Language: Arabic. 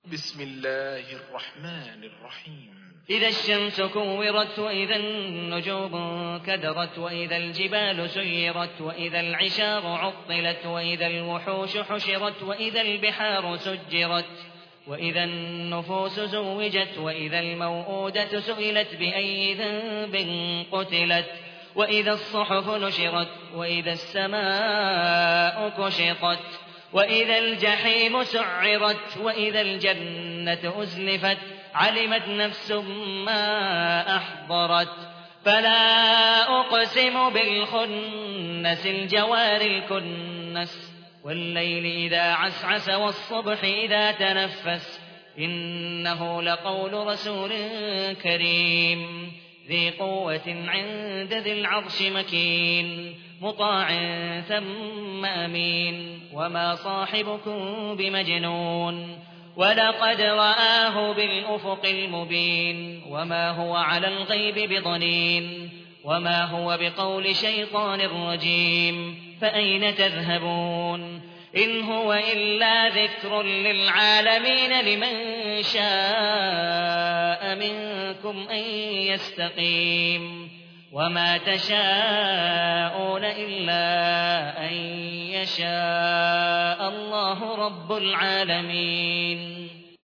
بسم الله الرحمن الرحيم. إذا الشمس كورت وإذا النجوم كدرت وإذا الجبال سيرت وإذا العشار عطلت وإذا الوحوش حشرت وإذا البحار سجرت وإذا النفوس زوجت وإذا الموءودة سئلت بأي ذنب قتلت وإذا الصحف نشرت وإذا السماء كشطت وإذا الجحيم سعرت وإذا الجنة أزلفت علمت نفس ما أحضرت فلا أقسم بالخنس الجوار الكنس والليل إذا عسعس والصبح إذا تنفس إنه لقول رسول كريم ذي قوة عند ذي العرش مكين مطاع ثم أمين وما صاحبكم بمجنون ولقد رآه بالأفق المبين وما هو على الغيب بضنين وما هو بقول شيطان رجيم فأين تذهبون إن هو إلا ذكر للعالمين لمن شاء منكم أن يستقيم وما تشاءون إلا أن يشاء الله رب العالمين.